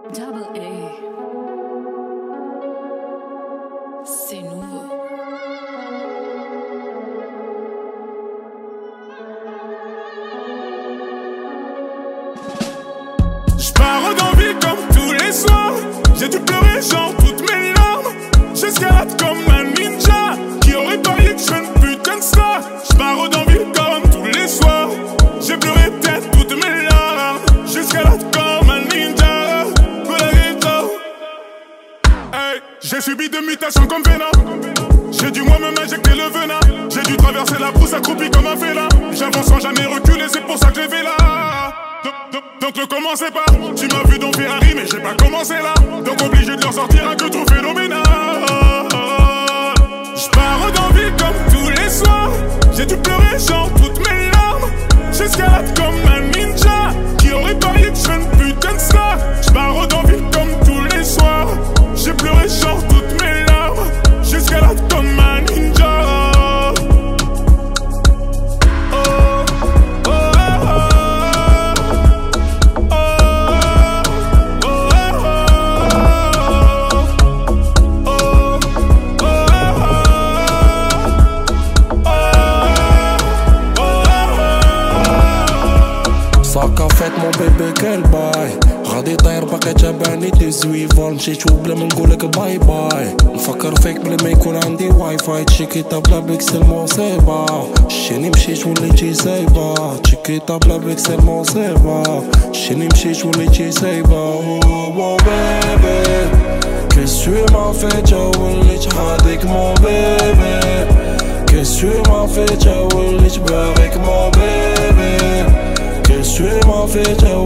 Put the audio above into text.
Double A. C'est nouveau. J'pars d'envie comme tous les soirs. J'ai dû pleurer genre toutes mes larmes. J'escalade comme un ninja. Qui aurait parié que je suis une putain de star. J'pars d'envie comme tous les soirs. J'ai pleuré peut-être toutes mes larmes. J'escalade comme un ninja. Hey, j'ai subi deux mutations comme Venom. J'ai dû moi-même injecter le venin. J'ai dû traverser la brousse accroupi comme un félin. J'avance sans jamais reculer, c'est pour ça que j'ai fait là. Donc ne commencez pas. Tu m'as vu dans Ferrari mais j'ai pas commencé là. Donc obligé de leur sortir un que trop phénoménal. J'pars d'envie comme tous les soirs. J'ai dû pleurer genre toutes mes larmes. J'escalade comme un ninja. Qui aurait parié que je suis une putain de star. J'pars d'envie comme tous les soirs. J'ai pleuré genre toutes mes larmes. J'escalade comme un ninja. صاكا فات مون بيبي كل باي غادي طاير باقي تابعني تزويفون مشيت وبلا ما نقولك باي باي نفكر فيك بلا ما يكون عندي واي فاي تشيكيتا بلا بيكسل مصيبة شيني مشيت وليتي سايبة تشيكيتا بلا بيكسل مصيبة شيني مشيت وليتي سايبة واو بيبي Qu'est-ce que tu m'as fait t'as وليت حاضيك mon bébé Qu'est-ce que tu m'as fait t'as وليت باغيك mon bébé Qu'est-ce que tu m'as fait t'as